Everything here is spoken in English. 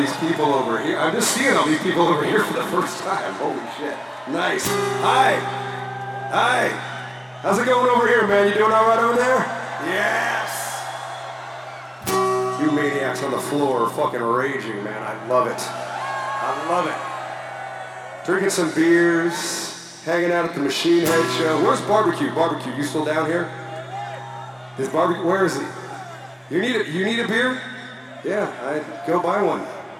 these people over here. I'm just seeing all these people over here for the first time. Holy shit. Nice. Hi. Hi. How's it going over here, man? You doing all right over there? Yes. You maniacs on the floor are fucking raging, man. I love it. I love it. Drinking some beers, hanging out at the Machine Head show. Where's Barbecue? Barbecue, you still down here? Is Barbecue, where is he? You need a beer? Yeah, I'd go buy one.